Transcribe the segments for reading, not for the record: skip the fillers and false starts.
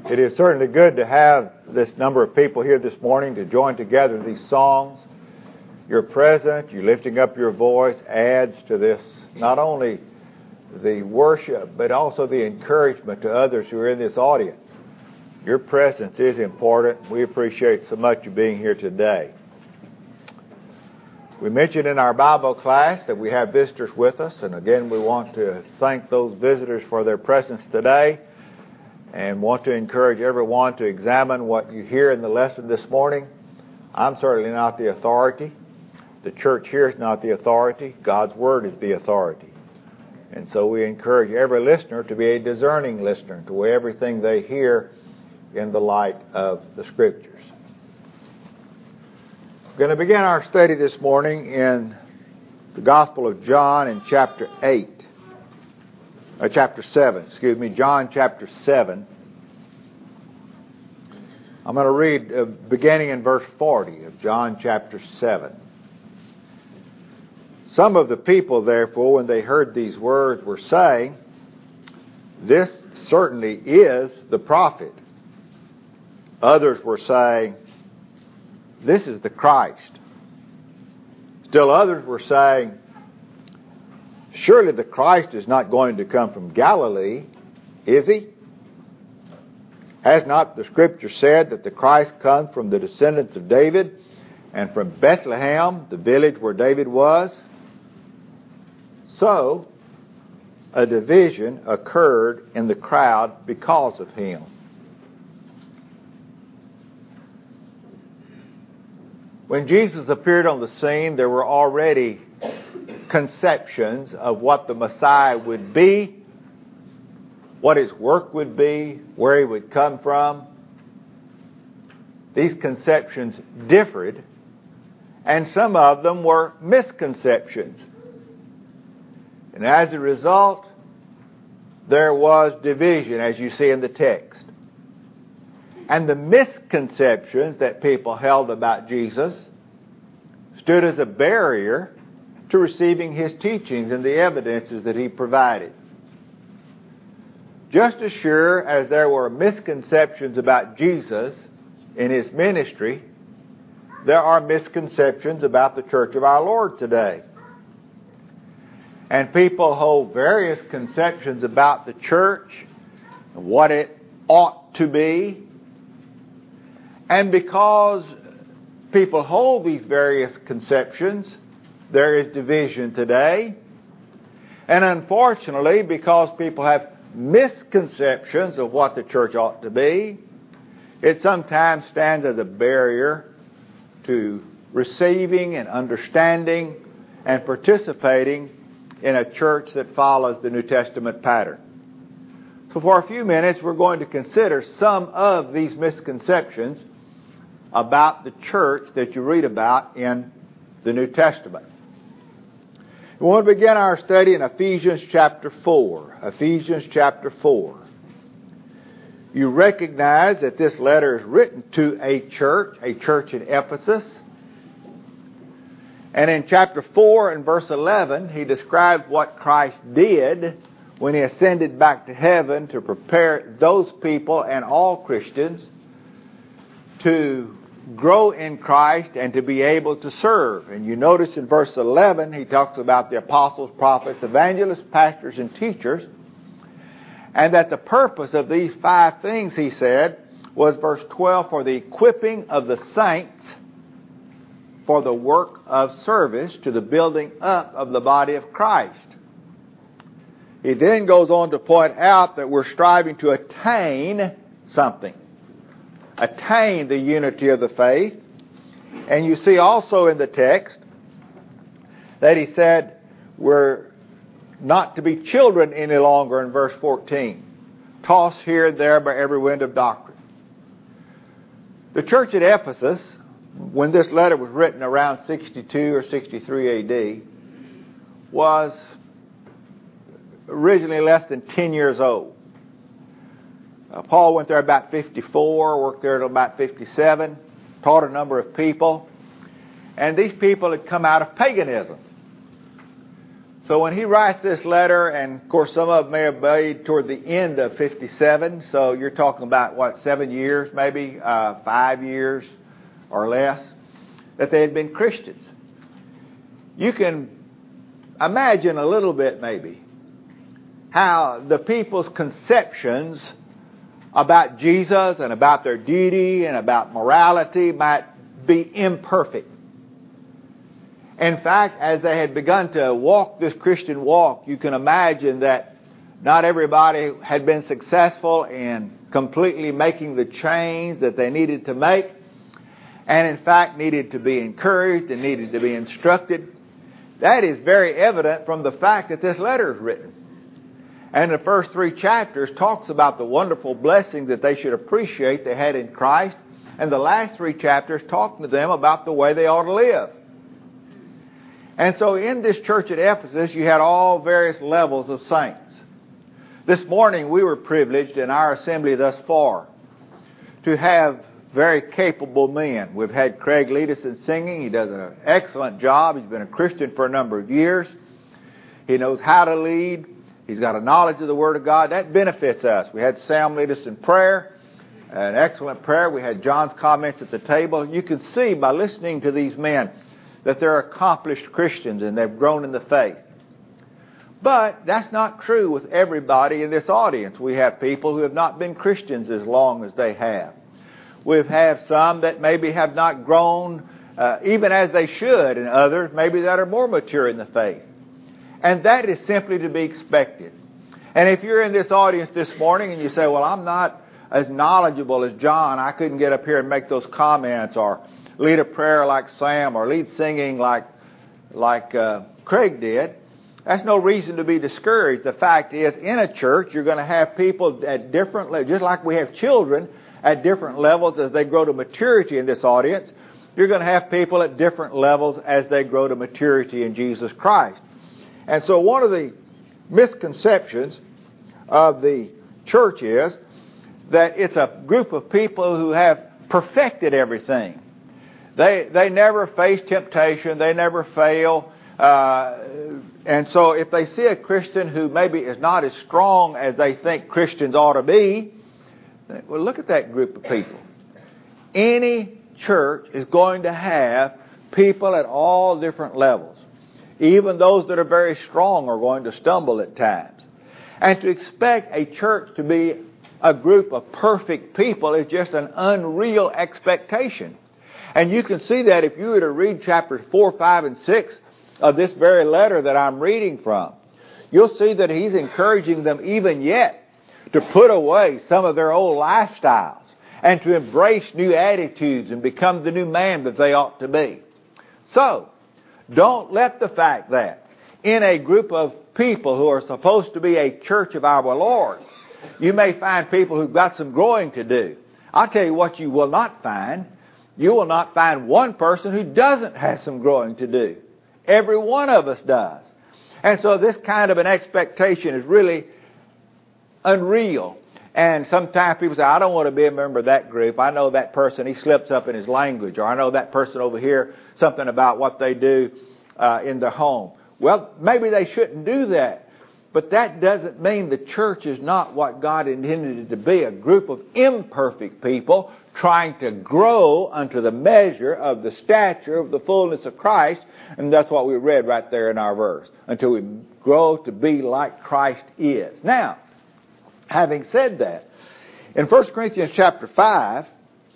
It is certainly good to have this number of people here this morning to join together these songs. Your presence, you lifting up your voice adds to this, not only the worship, but also the encouragement to others who are in this audience. Your presence is important. We appreciate so much you being here today. We mentioned in our Bible class that we have visitors with us, and again we want to thank those visitors for their presence today and want to encourage everyone to examine what you hear in the lesson this morning. I'm certainly not the authority. The church here is not the authority. God's Word is the authority. And so we encourage every listener to be a discerning listener, to weigh everything they hear in the light of the Scriptures. We're going to begin our study this morning in the Gospel of John in chapter 7, John chapter 7. I'm going to read beginning in verse 40 of John chapter 7. Some of the people, therefore, when they heard these words, were saying, "This certainly is the prophet." Others were saying, "This is the Christ." Still others were saying, "Surely the Christ is not going to come from Galilee, is he? Has not the Scripture said that the Christ comes from the descendants of David and from Bethlehem, the village where David was?" So, a division occurred in the crowd because of him. When Jesus appeared on the scene, there were already conceptions of what the Messiah would be, what his work would be, where he would come from. These conceptions differed, and some of them were misconceptions. And as a result, there was division, as you see in the text. And the misconceptions that people held about Jesus stood as a barrier to receiving his teachings and the evidences that he provided. Just as sure as there were misconceptions about Jesus in his ministry, there are misconceptions about the Church of our Lord today. And people hold various conceptions about the church and what it ought to be. And because people hold these various conceptions, there is division today. And unfortunately, because people have misconceptions of what the church ought to be, it sometimes stands as a barrier to receiving and understanding and participating in a church that follows the New Testament pattern. So for a few minutes, we're going to consider some of these misconceptions about the church that you read about in the New Testament. We want to begin our study in Ephesians chapter 4. Ephesians chapter 4. You recognize that this letter is written to a church in Ephesus. And in chapter 4 and verse 11, he describes what Christ did when he ascended back to heaven to prepare those people and all Christians to grow in Christ and to be able to serve. And you notice in verse 11, he talks about the apostles, prophets, evangelists, pastors, and teachers. And that the purpose of these 5 things, he said, was verse 12, for the equipping of the saints for the work of service to the building up of the body of Christ. He then goes on to point out that we're striving to attain something. Attain the unity of the faith. And you see also in the text that he said we're not to be children any longer in verse 14. Tossed here and there by every wind of doctrine. The church at Ephesus, when this letter was written around 62 or 63 A.D., was originally less than 10 years old. Paul went there about 54, worked there until about 57, taught a number of people, and these people had come out of paganism. So when he writes this letter, and of course some of them may have been toward the end of 57, so you're talking about, 7 years, maybe 5 years or less, that they had been Christians. You can imagine a little bit maybe how the people's conceptions about Jesus and about their duty and about morality might be imperfect. In fact, as they had begun to walk this Christian walk, you can imagine that not everybody had been successful in completely making the change that they needed to make, and in fact needed to be encouraged and needed to be instructed. That is very evident from the fact that this letter is written. And the first 3 chapters talks about the wonderful blessings that they should appreciate they had in Christ, and the last 3 chapters talk to them about the way they ought to live. And so in this church at Ephesus, you had all various levels of saints. This morning we were privileged in our assembly thus far to have very capable men. We've had Craig lead us in singing. He does an excellent job. He's been a Christian for a number of years. He knows how to lead. He's got a knowledge of the Word of God. That benefits us. We had Sam lead us in prayer, an excellent prayer. We had John's comments at the table. You can see by listening to these men that they're accomplished Christians and they've grown in the faith. But that's not true with everybody in this audience. We have people who have not been Christians as long as they have. We've had some that maybe have not grown even as they should, and others maybe that are more mature in the faith. And that is simply to be expected. And if you're in this audience this morning and you say, well, I'm not as knowledgeable as John, I couldn't get up here and make those comments, or lead a prayer like Sam, or lead singing like Craig did, that's no reason to be discouraged. The fact is, in a church, you're going to have people at different levels, just like we have children at different levels as they grow to maturity in this audience. You're going to have people at different levels as they grow to maturity in Jesus Christ. And so one of the misconceptions of the church is that it's a group of people who have perfected everything. They never face temptation. They never fail. And so if they see a Christian who maybe is not as strong as they think Christians ought to be, well, look at that group of people. Any church is going to have people at all different levels. Even those that are very strong are going to stumble at times. And to expect a church to be a group of perfect people is just an unreal expectation. And you can see that if you were to read chapters 4, 5, and 6 of this very letter that I'm reading from. You'll see that he's encouraging them even yet to put away some of their old lifestyles and to embrace new attitudes and become the new man that they ought to be. So, don't let the fact that in a group of people who are supposed to be a church of our Lord, you may find people who've got some growing to do. I'll tell you what you will not find. You will not find one person who doesn't have some growing to do. Every one of us does. And so this kind of an expectation is really unreal. And sometimes people say, I don't want to be a member of that group. I know that person, he slips up in his language. Or I know that person over here, something about what they do in their home. Well, maybe they shouldn't do that. But that doesn't mean the church is not what God intended it to be, a group of imperfect people trying to grow unto the measure of the stature of the fullness of Christ. And that's what we read right there in our verse, until we grow to be like Christ is. Now, having said that, in 1 Corinthians chapter 5,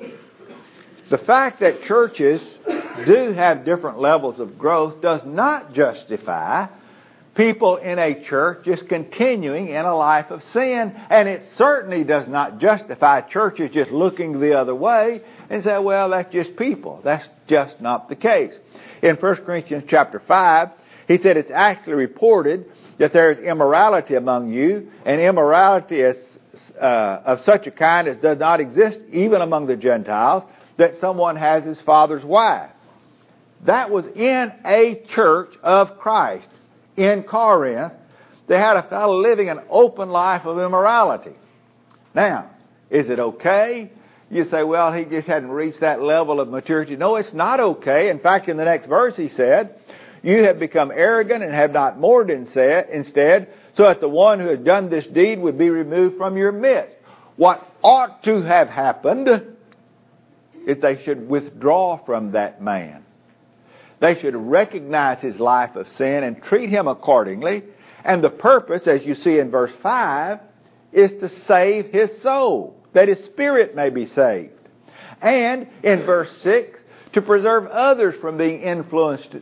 the fact that churches do have different levels of growth does not justify people in a church just continuing in a life of sin, and it certainly does not justify churches just looking the other way and say, well, that's just people. That's just not the case. In 1 Corinthians chapter 5, he said it's actually reported that there is immorality among you, and immorality is of such a kind as does not exist even among the Gentiles, that someone has his father's wife. That was in a church of Christ. In Corinth, they had a fellow living an open life of immorality. Now, is it okay? You say, well, he just hadn't reached that level of maturity. No, it's not okay. In fact, in the next verse he said, You have become arrogant and have not mourned instead, so that the one who has done this deed would be removed from your midst. What ought to have happened is they should withdraw from that man. They should recognize his life of sin and treat him accordingly. And the purpose, as you see in verse 5, is to save his soul, that his spirit may be saved. And in verse 6, to preserve others from being influenced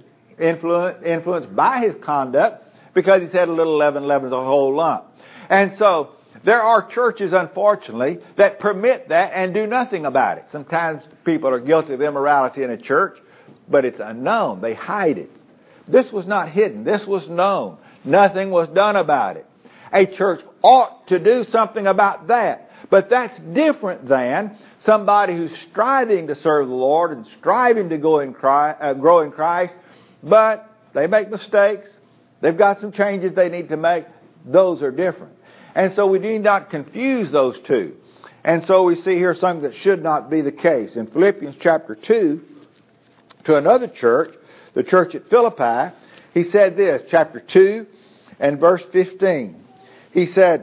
by his conduct, because he said a little leaven leavens a whole lump. And so there are churches, unfortunately, that permit that and do nothing about it. Sometimes people are guilty of immorality in a church, but it's unknown. They hide it. This was not hidden. This was known. Nothing was done about it. A church ought to do something about that. But that's different than somebody who's striving to serve the Lord and striving to grow in Christ, but they make mistakes. They've got some changes they need to make. Those are different. And so we need not confuse those two. And so we see here something that should not be the case. In Philippians chapter 2, to another church, the church at Philippi, he said this, chapter 2 and verse 15. He said,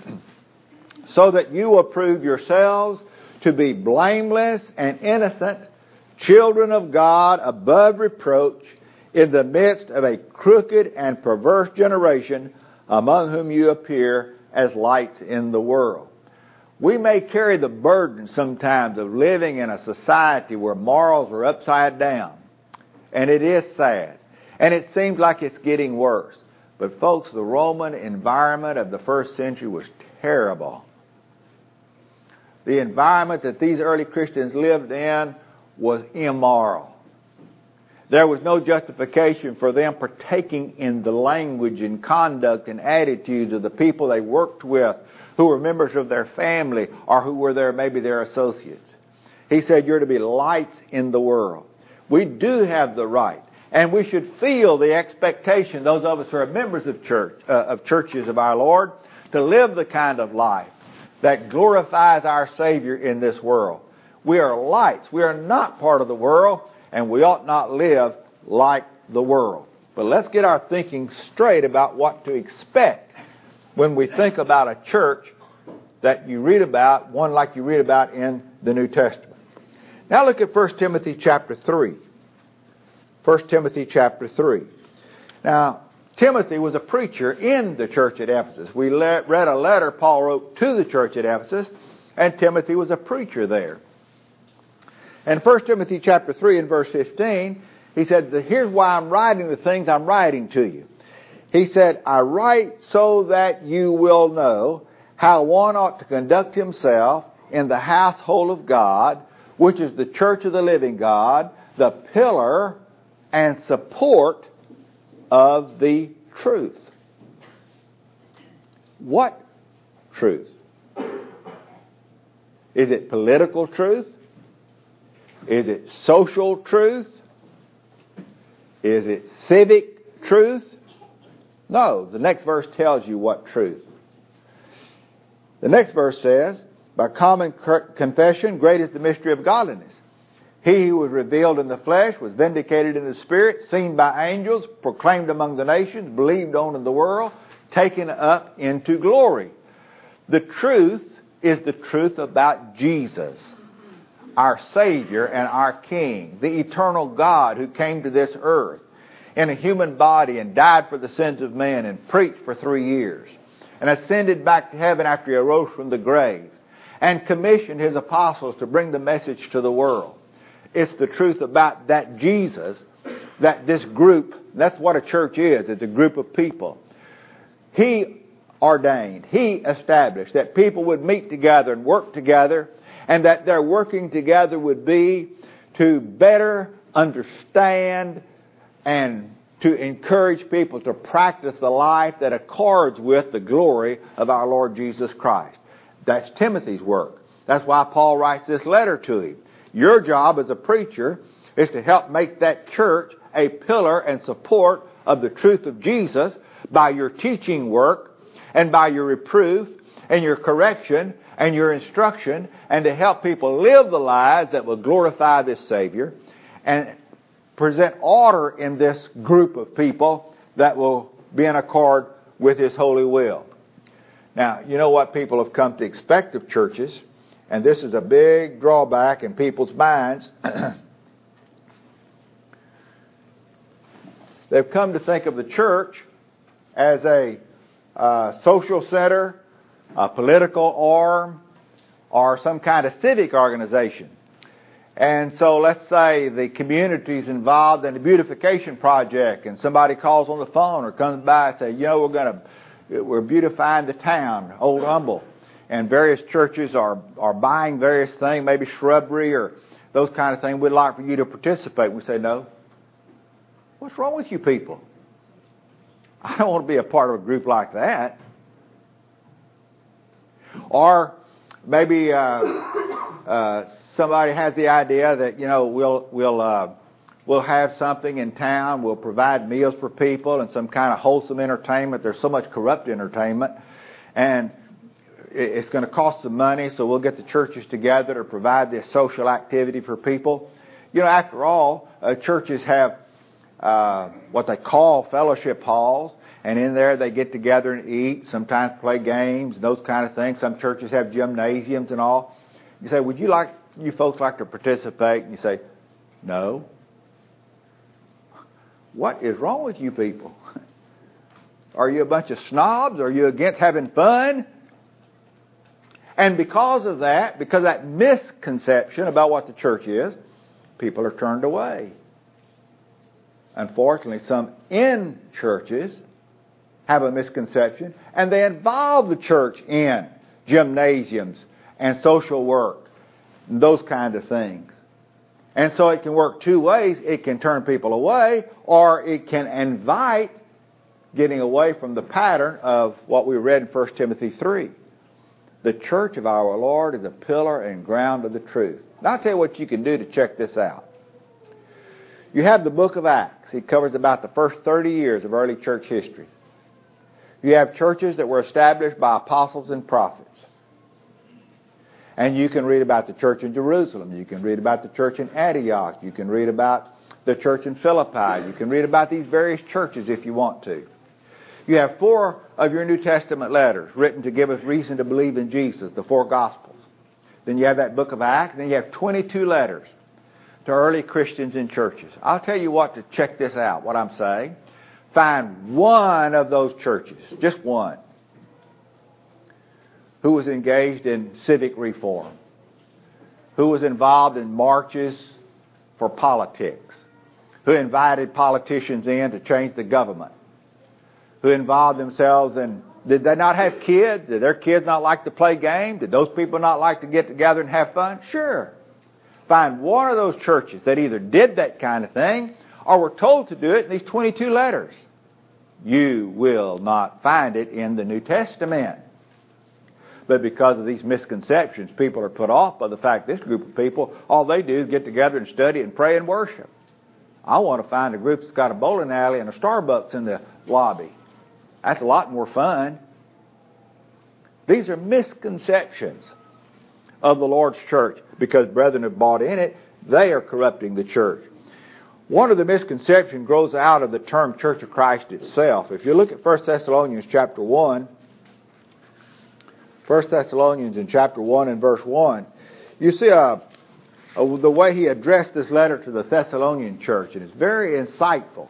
so that you will prove yourselves to be blameless and innocent, children of God above reproach, in the midst of a crooked and perverse generation, among whom you appear as lights in the world. We may carry the burden sometimes of living in a society where morals are upside down. And it is sad. And it seems like it's getting worse. But folks, the Roman environment of the first century was terrible. The environment that these early Christians lived in was immoral. There was no justification for them partaking in the language and conduct and attitudes of the people they worked with, who were members of their family or who were maybe their associates. He said, you're to be lights in the world. We do have the right, and we should feel the expectation, those of us who are members of churches of our Lord, to live the kind of life that glorifies our Savior in this world. We are lights. We are not part of the world, and we ought not live like the world. But let's get our thinking straight about what to expect when we think about a church that you read about, one like you read about in the New Testament. Now look at 1 Timothy chapter 3. 1 Timothy chapter 3. Now, Timothy was a preacher in the church at Ephesus. We read a letter Paul wrote to the church at Ephesus, and Timothy was a preacher there. And 1 Timothy chapter 3 and verse 15, he said, here's why I'm writing the things I'm writing to you. He said, I write so that you will know how one ought to conduct himself in the household of God, which is the church of the living God, the pillar and support of the truth. What truth? Is it political truth? Is it social truth? Is it civic truth? No, the next verse tells you what truth. The next verse says, by common confession, great is the mystery of godliness. He who was revealed in the flesh was vindicated in the spirit, seen by angels, proclaimed among the nations, believed on in the world, taken up into glory. The truth is the truth about Jesus, our Savior and our King, the eternal God who came to this earth in a human body and died for the sins of men and preached for 3 years and ascended back to heaven after he arose from the grave and commissioned his apostles to bring the message to the world. It's the truth about that Jesus, that this group, that's what a church is. It's a group of people. He ordained, He established that people would meet together and work together, and that their working together would be to better understand and to encourage people to practice the life that accords with the glory of our Lord Jesus Christ. That's Timothy's work. That's why Paul writes this letter to him. Your job as a preacher is to help make that church a pillar and support of the truth of Jesus by your teaching work and by your reproof and your correction and your instruction, and to help people live the lives that will glorify this Savior. And present order in this group of people that will be in accord with His holy will. Now, you know what people have come to expect of churches, and this is a big drawback in people's minds. They've come to think of the church as a social center, a political arm, or some kind of civic organization. And so let's say the community's involved in a beautification project, and somebody calls on the phone or comes by and says, we're beautifying the town, Old Humble, and various churches are buying various things, maybe shrubbery or those kind of things. We'd like for you to participate. We say, no. What's wrong with you people? I don't want to be a part of a group like that. Or maybe somebody has the idea that we'll have something in town. We'll provide meals for people and some kind of wholesome entertainment. There's so much corrupt entertainment, and it's going to cost some money. So we'll get the churches together to provide this social activity for people. After all, churches have what they call fellowship halls, and in there they get together and eat, sometimes play games, those kind of things. Some churches have gymnasiums and all. You say, would you folks like to participate? And you say, no. What is wrong with you people? Are you a bunch of snobs? Are you against having fun? And because of that misconception about what the church is, people are turned away. Unfortunately, some in churches have a misconception, and they involve the church in gymnasiums and social work and those kind of things. And so it can work two ways. It can turn people away, or it can invite getting away from the pattern of what we read in 1 Timothy 3. The church of our Lord is a pillar and ground of the truth. Now I'll tell you what you can do to check this out. You have the book of Acts. It covers about the first 30 years of early church history. You have churches that were established by apostles and prophets. And you can read about the church in Jerusalem. You can read about the church in Antioch. You can read about the church in Philippi. You can read about these various churches if you want to. You have 4 of your New Testament letters written to give us reason to believe in Jesus, the 4 Gospels. Then you have that book of Acts. Then you have 22 letters to early Christians in churches. I'll tell you what to check this out, what I'm saying. Find one of those churches, just one, who was engaged in civic reform, who was involved in marches for politics, who invited politicians in to change the government, who involved themselves in, did they not have kids? Did their kids not like to play games? Did those people not like to get together and have fun? Sure. Find one of those churches that either did that kind of thing or were told to do it in these 22 letters. You will not find it in the New Testament. But because of these misconceptions, people are put off by the fact this group of people, all they do is get together and study and pray and worship. I want to find a group that's got a bowling alley and a Starbucks in the lobby. That's a lot more fun. These are misconceptions of the Lord's church. Because brethren have bought in it, they are corrupting the church. One of the misconceptions grows out of the term Church of Christ itself. If you look at 1 Thessalonians chapter 1, 1 Thessalonians in chapter 1 and verse 1, you see the way he addressed this letter to the Thessalonian church, and it's very insightful.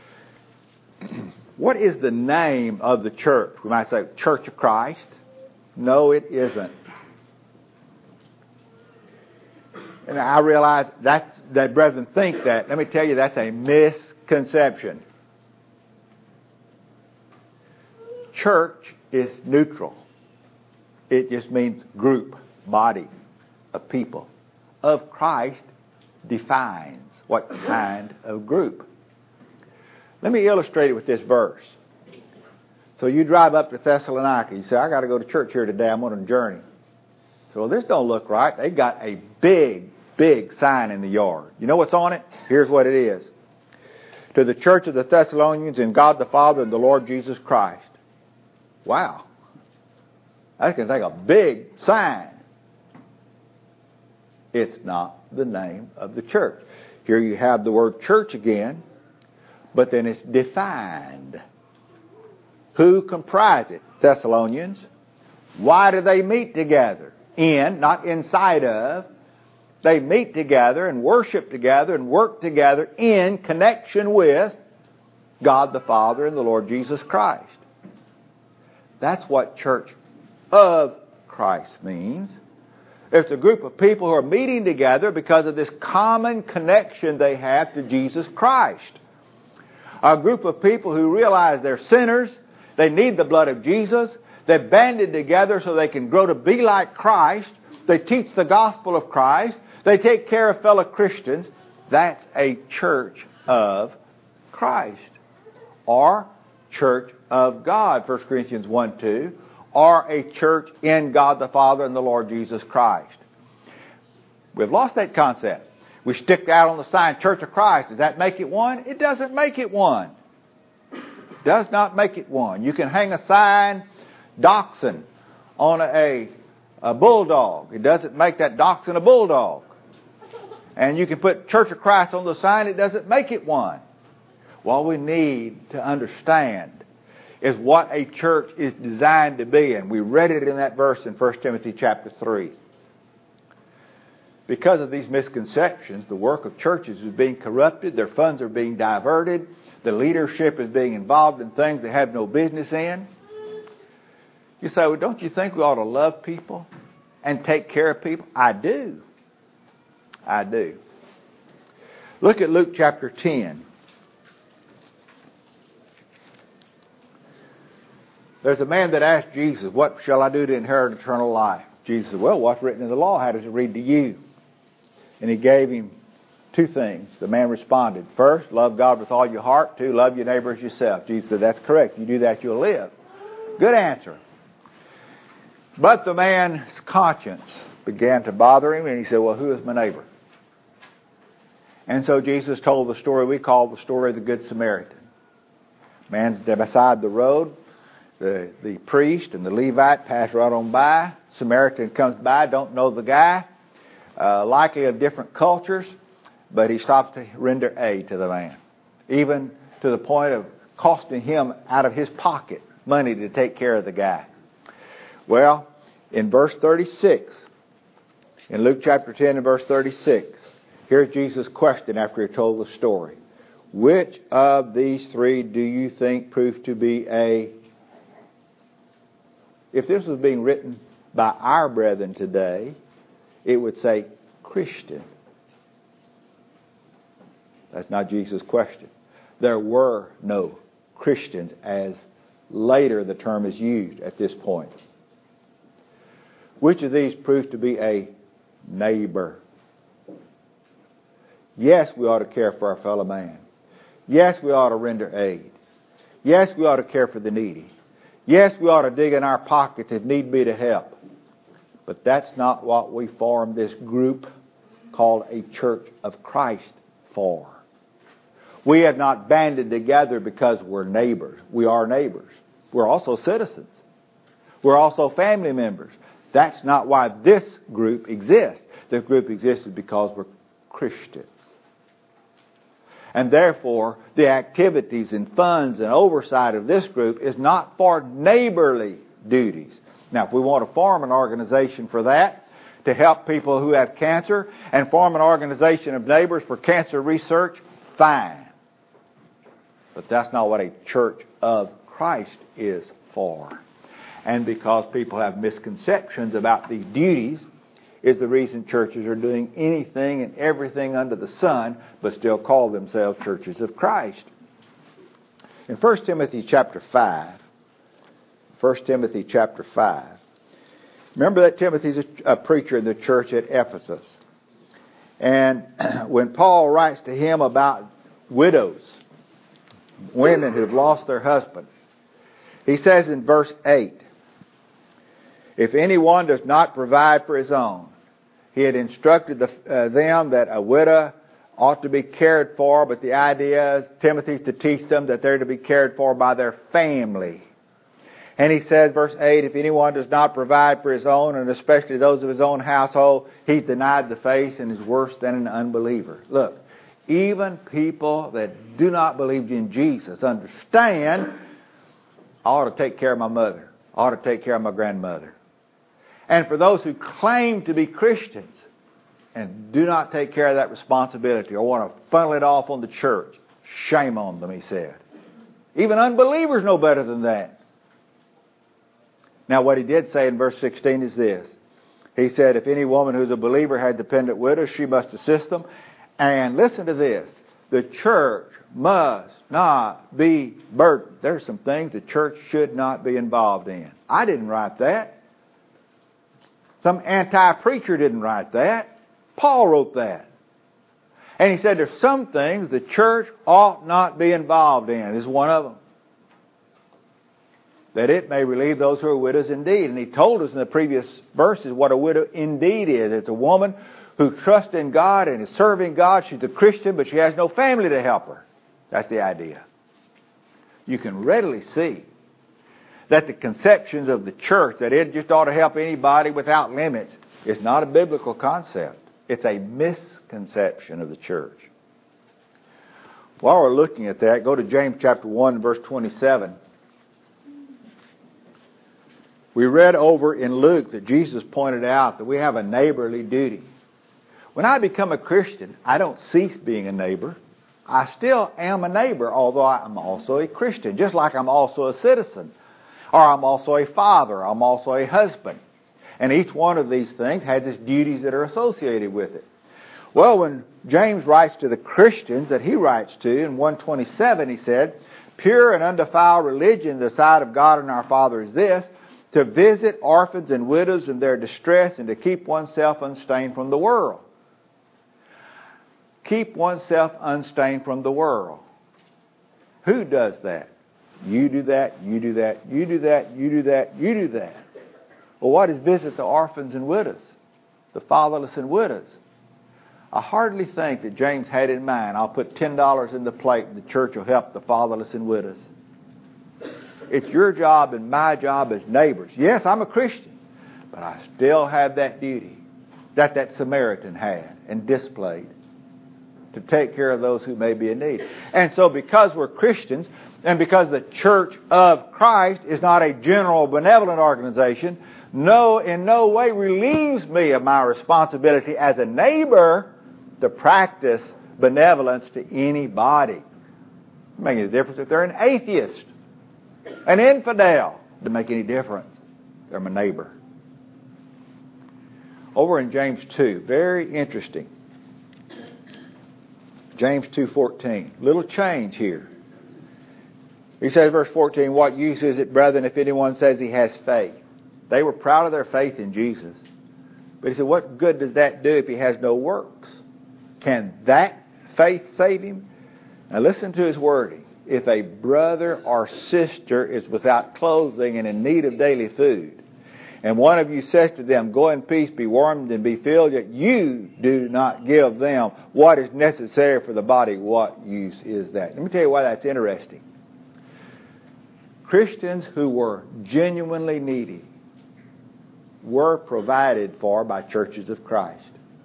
What is the name of the church? We might say Church of Christ. No, it isn't. And I realize that brethren think that. Let me tell you, that's a misconception. Church is neutral. It just means group, body of people. Of Christ defines what kind of group. Let me illustrate it with this verse. So you drive up to Thessalonica. You say, I got to go to church here today. I'm on a journey. So this don't look right. They got a big sign in the yard. You know what's on it? Here's what it is. To the church of the Thessalonians in God the Father and the Lord Jesus Christ. Wow. That's going to take a big sign. It's not the name of the church. Here you have the word church again, but then it's defined. Who comprise it? Thessalonians. Why do they meet together? In, not inside of. They meet together and worship together and work together in connection with God the Father and the Lord Jesus Christ. That's what church of Christ means. It's a group of people who are meeting together because of this common connection they have to Jesus Christ. A group of people who realize they're sinners, they need the blood of Jesus, they've banded together so they can grow to be like Christ, they teach the gospel of Christ, they take care of fellow Christians. That's a church of Christ. Or church of God, 1 Corinthians 1:2. Or a church in God the Father and the Lord Jesus Christ. We've lost that concept. We stick out on the sign, Church of Christ. Does that make it one? It doesn't make it one. It does not make it one. You can hang a sign, Dachshund, on a bulldog. It doesn't make that Dachshund a bulldog. And you can put Church of Christ on the sign. It doesn't make it one. What we need to understand is what a church is designed to be. And we read it in that verse in 1 Timothy chapter 3. Because of these misconceptions, the work of churches is being corrupted, their funds are being diverted, the leadership is being involved in things they have no business in. You say, well, don't you think we ought to love people and take care of people? I do. I do. Look at Luke chapter 10. There's a man that asked Jesus, what shall I do to inherit eternal life? Jesus said, well, what's written in the law? How does it read to you? And he gave him two things. The man responded, first, love God with all your heart. Two, love your neighbor as yourself. Jesus said, that's correct. You do that, you'll live. Good answer. But the man's conscience began to bother him, and he said, well, who is my neighbor? And so Jesus told the story we call the story of the Good Samaritan. Man's beside the road. The priest and the Levite pass right on by. Samaritan comes by, don't know the guy, likely of different cultures, but he stops to render aid to the man, even to the point of costing him out of his pocket money to take care of the guy. Well, in verse 36, in Luke chapter 10 and verse 36, here's Jesus' question after he told the story. Which of these three do you think proved to be a... If this was being written by our brethren today, it would say Christian. That's not Jesus' question. There were no Christians, as later the term is used at this point. Which of these proved to be a neighbor? Yes, we ought to care for our fellow man. Yes, we ought to render aid. Yes, we ought to care for the needy. Yes, we ought to dig in our pockets if need be to help. But that's not what we formed this group called a Church of Christ for. We have not banded together because we're neighbors. We are neighbors. We're also citizens. We're also family members. That's not why this group exists. This group existed because we're Christians. And therefore, the activities and funds and oversight of this group is not for neighborly duties. Now, if we want to form an organization for that, to help people who have cancer, and form an organization of neighbors for cancer research, fine. But that's not what a Church of Christ is for. And because people have misconceptions about these duties, is the reason churches are doing anything and everything under the sun, but still call themselves churches of Christ. In 1 Timothy chapter 5, remember that Timothy's a preacher in the church at Ephesus. And when Paul writes to him about widows, women who have lost their husband, he says in verse 8, if anyone does not provide for his own, he had instructed them that a widow ought to be cared for, but the idea is Timothy's to teach them that they're to be cared for by their family. And he says, verse 8, if anyone does not provide for his own, and especially those of his own household, he's denied the faith and is worse than an unbeliever. Look, even people that do not believe in Jesus understand, I ought to take care of my mother. I ought to take care of my grandmother. And for those who claim to be Christians and do not take care of that responsibility or want to funnel it off on the church, shame on them, he said. Even unbelievers know better than that. Now what he did say in verse 16 is this. He said, if any woman who's a believer had dependent widows, she must assist them. And listen to this. The church must not be burdened. There's some things the church should not be involved in. I didn't write that. Some anti-preacher didn't write that. Paul wrote that. And he said there's some things the church ought not be involved in. This is one of them. That it may relieve those who are widows indeed. And he told us in the previous verses what a widow indeed is. It's a woman who trusts in God and is serving God. She's a Christian, but she has no family to help her. That's the idea. You can readily see that the conceptions of the church, that it just ought to help anybody without limits, is not a biblical concept. It's a misconception of the church. While we're looking at that, go to James chapter 1, verse 27. We read over in Luke that Jesus pointed out that we have a neighborly duty. When I become a Christian, I don't cease being a neighbor. I still am a neighbor, although I'm also a Christian, just like I'm also a citizen. Or I'm also a father. I'm also a husband. And each one of these things has its duties that are associated with it. Well, when James writes to the Christians that he writes to, in 1:27 he said, pure and undefiled religion in the sight of God and our Father is this, to visit orphans and widows in their distress and to keep oneself unstained from the world. Keep oneself unstained from the world. Who does that? You do that, you do that, you do that, you do that, you do that. Well, what is visit the orphans and widows? The fatherless and widows? I hardly think that James had in mind, I'll put $10 in the plate and the church will help the fatherless and widows. It's your job and my job as neighbors. Yes, I'm a Christian, but I still have that duty that Samaritan had and displayed to take care of those who may be in need. And so because we're Christians, and because the Church of Christ is not a general benevolent organization, in no way relieves me of my responsibility as a neighbor to practice benevolence to anybody. It doesn't make any difference if they're an atheist, an infidel. It doesn't make any difference. They're my neighbor. Over in James 2, very interesting. James 2:14. Little change here. He says, verse 14, what use is it, brethren, if anyone says he has faith? They were proud of their faith in Jesus. But he said, what good does that do if he has no works? Can that faith save him? Now listen to his wording. If a brother or sister is without clothing and in need of daily food, and one of you says to them, go in peace, be warmed and be filled, yet you do not give them what is necessary for the body, what use is that? Let me tell you why that's interesting. Christians who were genuinely needy were provided for by churches of Christ.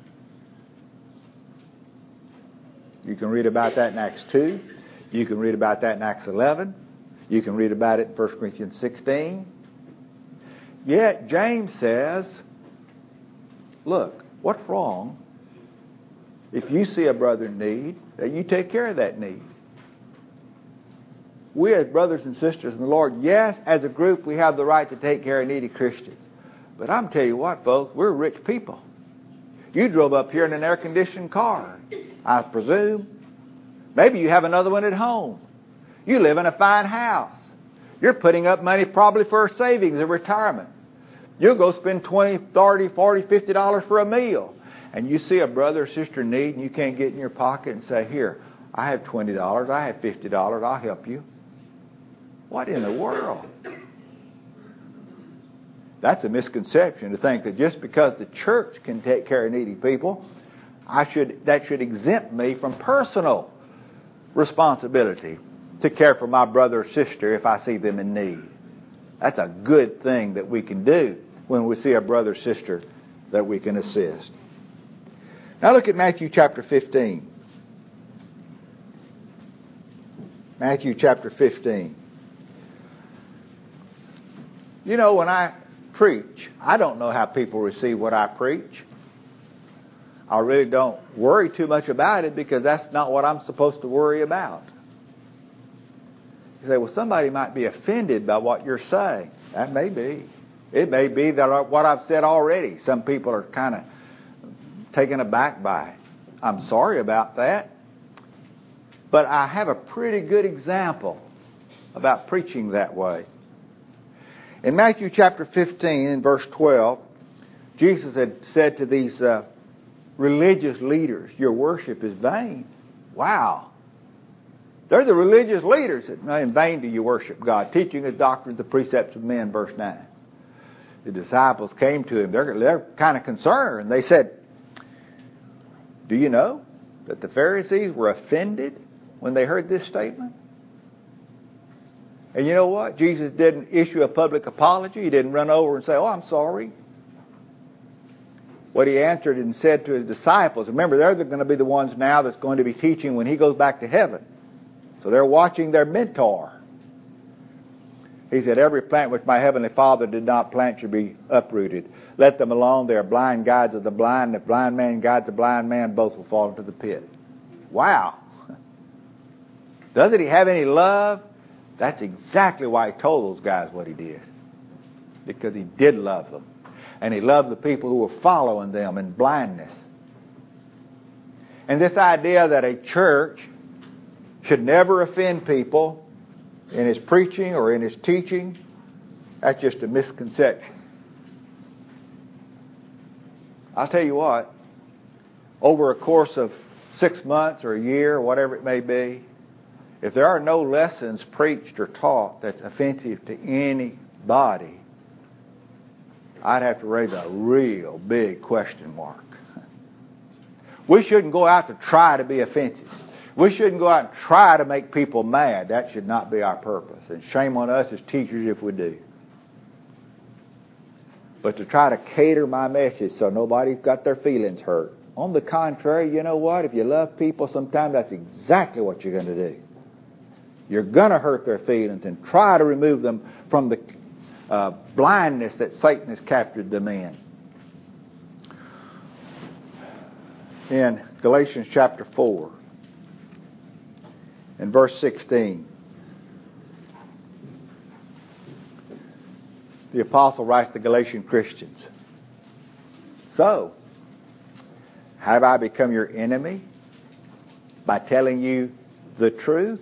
You can read about that in Acts 2. You can read about that in Acts 11. You can read about it in 1 Corinthians 16. Yet James says, look, what's wrong if you see a brother in need, that you take care of that need? We as brothers and sisters in the Lord, yes, as a group we have the right to take care of needy Christians. But I'm telling you what, folks, we're rich people. You drove up here in an air-conditioned car, I presume. Maybe you have another one at home. You live in a fine house. You're putting up money probably for savings or retirement. You'll go spend $20, $30, $40, $50 for a meal. And you see a brother or sister in need and you can't get in your pocket and say, here, I have $20, I have $50, I'll help you. What in the world? That's a misconception to think that just because the church can take care of needy people, that should exempt me from personal responsibility to care for my brother or sister if I see them in need. That's a good thing that we can do when we see a brother or sister that we can assist. Now look at Matthew chapter 15. Matthew chapter 15. You know, when I preach, I don't know how people receive what I preach. I really don't worry too much about it because that's not what I'm supposed to worry about. You say, well, somebody might be offended by what you're saying. That may be. It may be that what I've said already, some people are kind of taken aback by it. I'm sorry about that. But I have a pretty good example about preaching that way. In Matthew chapter 15 and verse 12, Jesus had said to these religious leaders, your worship is vain. Wow. They're the religious leaders. In vain do you worship God, teaching the doctrines, the precepts of men, verse 9. The disciples came to him. They're kind of concerned. They said, do you know that the Pharisees were offended when they heard this statement? And you know what? Jesus didn't issue a public apology. He didn't run over and say, oh, I'm sorry. What he answered and said to his disciples, remember, they're going to be the ones now that's going to be teaching when he goes back to heaven. So they're watching their mentor. He said, every plant which my heavenly Father did not plant should be uprooted. Let them alone. They are blind guides of the blind. If blind man guides a blind man, both will fall into the pit. Wow. Doesn't he have any love? That's exactly why he told those guys what he did. Because he did love them. And he loved the people who were following them in blindness. And this idea that a church should never offend people in his preaching or in his teaching, that's just a misconception. I'll tell you what, over a course of 6 months or a year, or whatever it may be, if there are no lessons preached or taught that's offensive to anybody, I'd have to raise a real big question mark. We shouldn't go out to try to be offensive. We shouldn't go out and try to make people mad. That should not be our purpose. And shame on us as teachers if we do. But to try to cater my message so nobody's got their feelings hurt. On the contrary, you know what? If you love people, sometimes that's exactly what you're going to do. You're going to hurt their feelings and try to remove them from the blindness that Satan has captured them in. In Galatians chapter 4, in verse 16, the apostle writes to Galatian Christians, so, have I become your enemy by telling you the truth?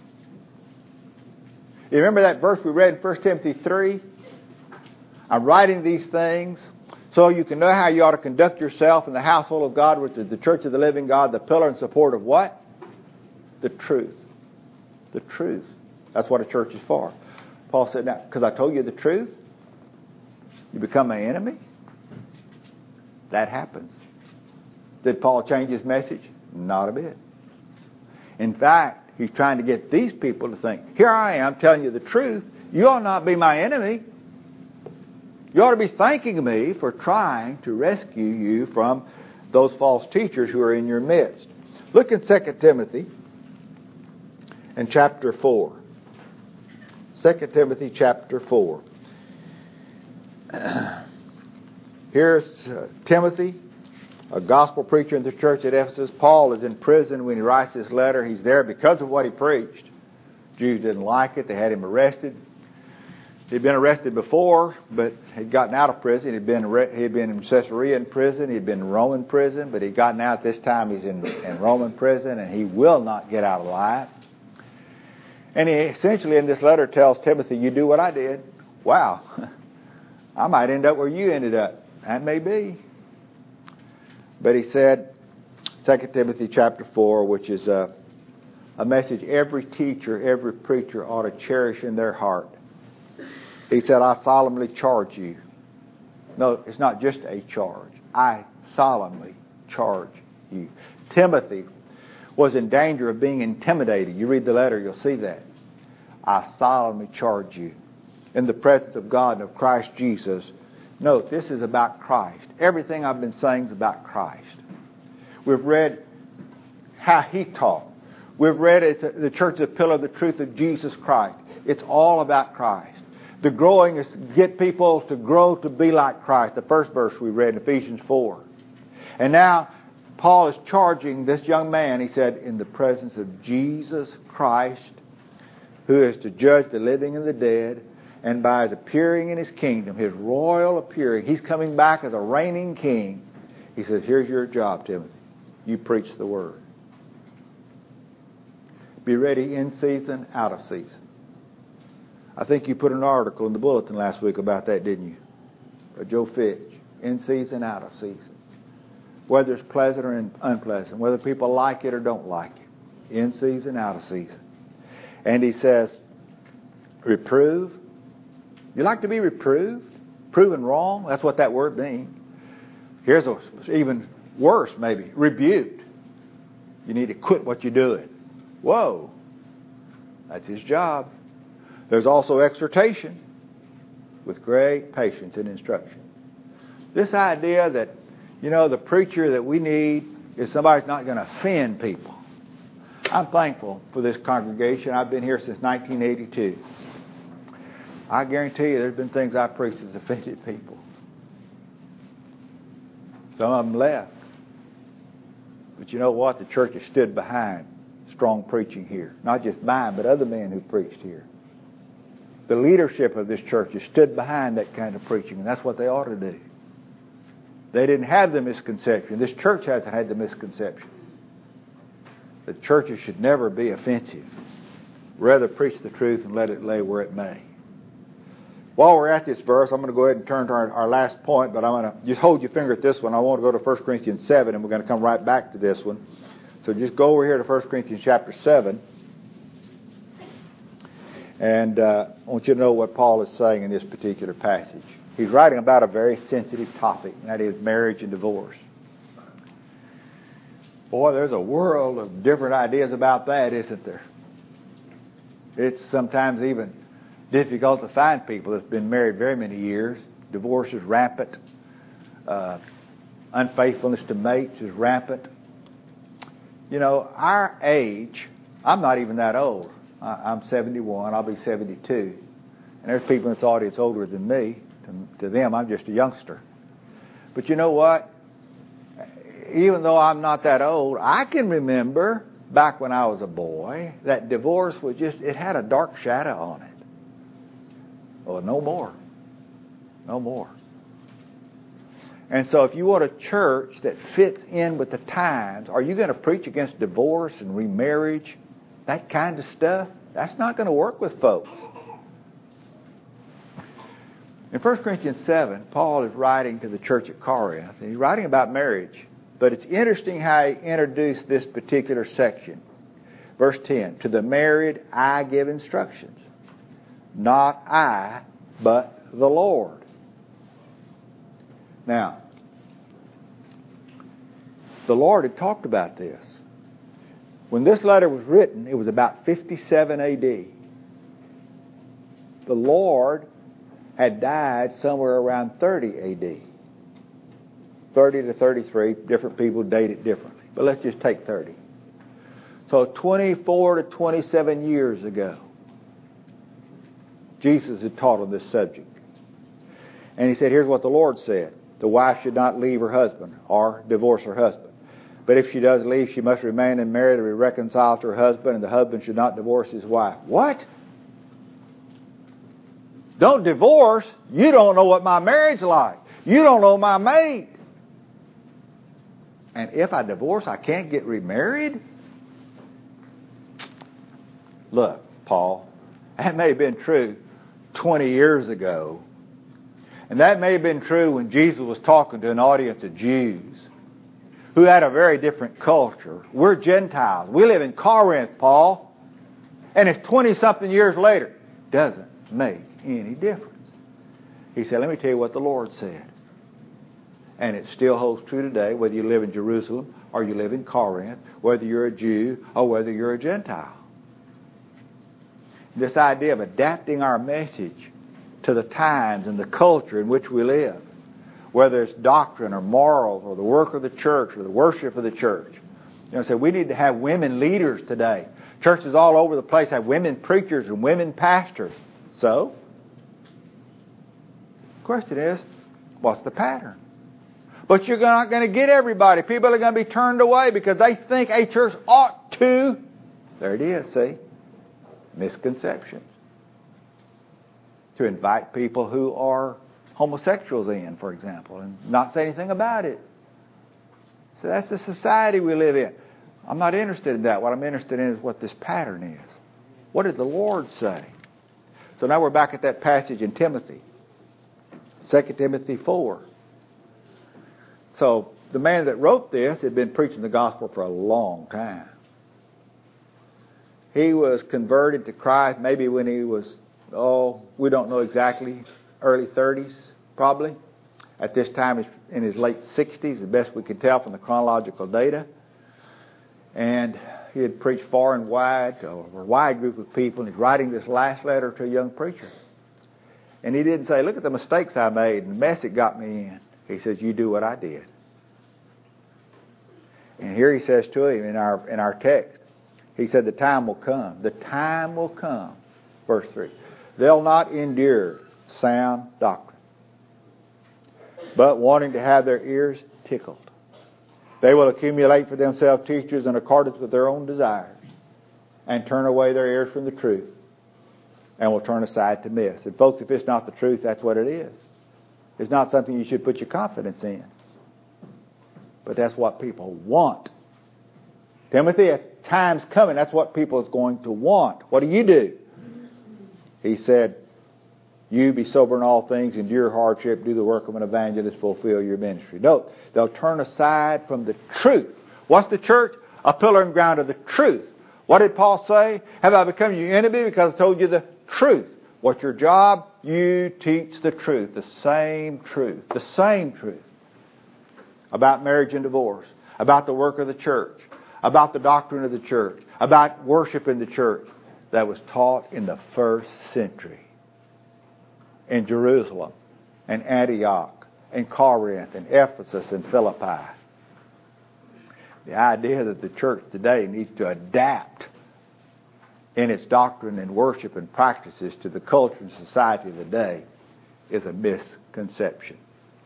You remember that verse we read in 1 Timothy 3? I'm writing these things so you can know how you ought to conduct yourself in the household of God, which is the church of the living God, the pillar and support of what? The truth. The truth. That's what a church is for. Paul said, now, because I told you the truth, you become my enemy? That happens. Did Paul change his message? Not a bit. In fact, he's trying to get these people to think, here I am telling you the truth. You ought not be my enemy. You ought to be thanking me for trying to rescue you from those false teachers who are in your midst. Look in 2 Timothy in chapter 4. 2 Timothy chapter 4. Here's Timothy, a gospel preacher in the church at Ephesus. Paul is in prison when he writes this letter. He's there because of what he preached. Jews didn't like it. They had him arrested. He'd been arrested before, but he'd gotten out of prison. He'd been in Caesarea in prison. He'd been in Roman prison, but he'd gotten out. This time he's in Roman prison, and he will not get out alive. And he essentially in this letter tells Timothy, you do what I did. Wow. I might end up where you ended up. That may be. But he said, 2 Timothy chapter 4, which is a message every teacher, every preacher ought to cherish in their heart. He said, I solemnly charge you. No, it's not just a charge. I solemnly charge you. Timothy was in danger of being intimidated. You read the letter, you'll see that. I solemnly charge you in the presence of God and of Christ Jesus. Note, this is about Christ. Everything I've been saying is about Christ. We've read how He taught. We've read it, the church is a pillar of the truth of Jesus Christ. It's all about Christ. The growing is to get people to grow to be like Christ. The first verse we read in Ephesians 4. And now Paul is charging this young man, he said, in the presence of Jesus Christ, who is to judge the living and the dead, and by his appearing in his kingdom, his royal appearing, he's coming back as a reigning king. He says, here's your job, Timothy. You preach the word. Be ready in season, out of season. I think you put an article in the bulletin last week about that, didn't you? By Joe Fitch. In season, out of season. Whether it's pleasant or unpleasant. Whether people like it or don't like it. In season, out of season. And he says, reprove. You like to be reproved? Proven wrong? That's what that word means. Here's even worse, maybe. Rebuked. You need to quit what you're doing. Whoa. That's his job. There's also exhortation with great patience and instruction. This idea that, the preacher that we need is somebody who's not going to offend people. I'm thankful for this congregation. I've been here since 1982. I guarantee you there's been things I've preached that's offended people. Some of them left. But you know what? The church has stood behind strong preaching here. Not just mine, but other men who preached here. The leadership of this church has stood behind that kind of preaching, and that's what they ought to do. They didn't have the misconception. This church hasn't had the misconception. The churches should never be offensive. Rather preach the truth and let it lay where it may. While we're at this verse, I'm going to go ahead and turn to our last point, but I'm going to just hold your finger at this one. I want to go to 1 Corinthians 7, and we're going to come right back to this one. So just go over here to 1 Corinthians chapter 7. And I want you to know what Paul is saying in this particular passage. He's writing about a very sensitive topic, and that is marriage and divorce. Boy, there's a world of different ideas about that, isn't there? It's sometimes even difficult to find people that's been married very many years. Divorce is rampant. Unfaithfulness to mates is rampant. Our age, I'm not even that old. I'm 71. I'll be 72. And there's people in this audience older than me. To them, I'm just a youngster. But you know what? Even though I'm not that old, I can remember back when I was a boy that divorce was it had a dark shadow on it. Well, no more. No more. And so if you want a church that fits in with the times, are you going to preach against divorce and remarriage? That kind of stuff? That's not going to work with folks. In 1 Corinthians 7, Paul is writing to the church at Corinth. And he's writing about marriage. But it's interesting how he introduced this particular section. Verse 10, to the married I give instructions. Not I, but the Lord. Now, the Lord had talked about this. When this letter was written, it was about 57 A.D. The Lord had died somewhere around 30 A.D. 30 to 33, different people date it differently. But let's just take 30. So 24 to 27 years ago, Jesus had taught on this subject. And he said, here's what the Lord said. The wife should not leave her husband or divorce her husband. But if she does leave, she must remain in marriage to be reconciled to her husband, and the husband should not divorce his wife. What? Don't divorce? You don't know what my marriage's like. You don't know my mate. And if I divorce, I can't get remarried? Look, Paul, that may have been true 20 years ago. And that may have been true when Jesus was talking to an audience of Jews who had a very different culture. We're Gentiles. We live in Corinth, Paul. And it's 20-something years later. Doesn't make any difference. He said, let me tell you what the Lord said. And it still holds true today, whether you live in Jerusalem or you live in Corinth, whether you're a Jew or whether you're a Gentile. This idea of adapting our message to the times and the culture in which we live, whether it's doctrine or morals or the work of the church or the worship of the church. So we need to have women leaders today. Churches all over the place have women preachers and women pastors. So, the question is, what's the pattern? But you're not going to get everybody. People are going to be turned away because they think a church ought to. There it is, see? Misconceptions. To invite people who are homosexuals in, for example, and not say anything about it. So that's the society we live in. I'm not interested in that. What I'm interested in is what this pattern is. What did the Lord say? So now we're back at that passage in Timothy. 2 Timothy 4. So the man that wrote this had been preaching the gospel for a long time. He was converted to Christ maybe when he was, we don't know exactly, early 30s probably. At this time he's in his late 60s, the best we could tell from the chronological data. And he had preached far and wide to a wide group of people. And he's writing this last letter to a young preacher. And he didn't say, look at the mistakes I made and the mess it got me in. He says, you do what I did. And here he says to him in our text, he said, the time will come. The time will come. Verse 3. They'll not endure sound doctrine, but wanting to have their ears tickled. They will accumulate for themselves teachers in accordance with their own desires and turn away their ears from the truth and will turn aside to myths. And folks, if it's not the truth, that's what it is. It's not something you should put your confidence in. But that's what people want. Timothy, time's coming. That's what people is going to want. What do? He said, you be sober in all things, endure hardship, do the work of an evangelist, fulfill your ministry. No, they'll turn aside from the truth. What's the church? A pillar and ground of the truth. What did Paul say? Have I become your enemy because I told you the truth? What's your job? You teach the truth. The same truth. The same truth. About marriage and divorce. About the work of the church. About the doctrine of the church. About worship in the church. That was taught in the first century. In Jerusalem, and Antioch, and Corinth, and Ephesus, and Philippi. The idea that the church today needs to adapt in its doctrine and worship and practices to the culture and society of the day is a misconception.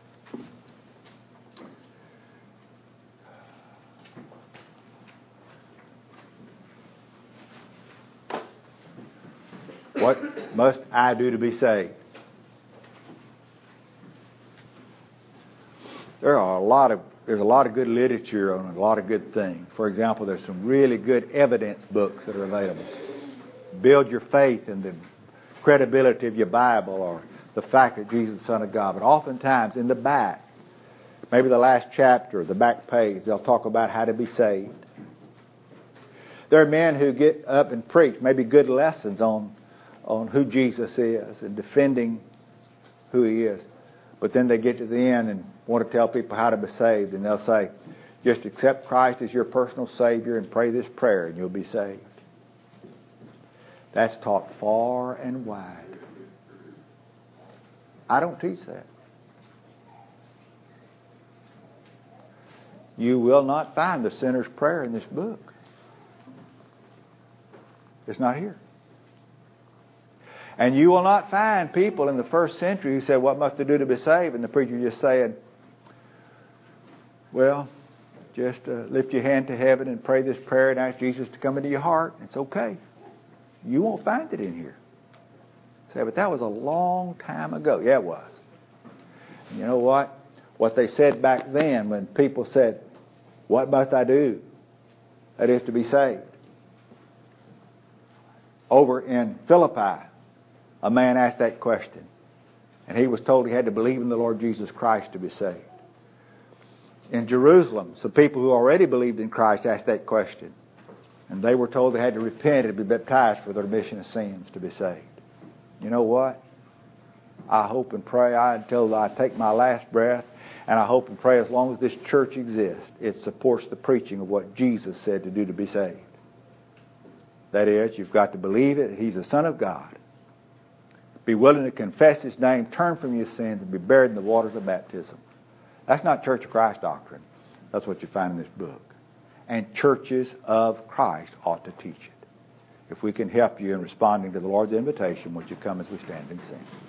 What must I do to be saved? There's a lot of good literature on a lot of good things. For example, there's some really good evidence books that are available. Build your faith in the credibility of your Bible or the fact that Jesus is the Son of God. But oftentimes in the back, maybe the last chapter, the back page, they'll talk about how to be saved. There are men who get up and preach maybe good lessons on who Jesus is and defending who He is. But then they get to the end and want to tell people how to be saved. And they'll say, just accept Christ as your personal Savior and pray this prayer and you'll be saved. That's taught far and wide. I don't teach that. You will not find the sinner's prayer in this book. It's not here. And you will not find people in the first century who said, what must I do to be saved? And the preacher just said, well, just lift your hand to heaven and pray this prayer and ask Jesus to come into your heart. It's okay. You won't find it in here. Say, but that was a long time ago. Yeah, it was. And you know what? What they said back then when people said, what must I do? That is to be saved. Over in Philippi, a man asked that question. And he was told he had to believe in the Lord Jesus Christ to be saved. In Jerusalem, some people who already believed in Christ asked that question. And they were told they had to repent and be baptized for the remission of sins to be saved. You know what? I hope and pray until I take my last breath, and I hope and pray as long as this church exists, it supports the preaching of what Jesus said to do to be saved. That is, you've got to believe it. He's the Son of God. Be willing to confess His name, turn from your sins, and be buried in the waters of baptism. That's not Church of Christ doctrine. That's what you find in this book. and churches of Christ ought to teach it. If we can help you in responding to the Lord's invitation, would you come as we stand and sing?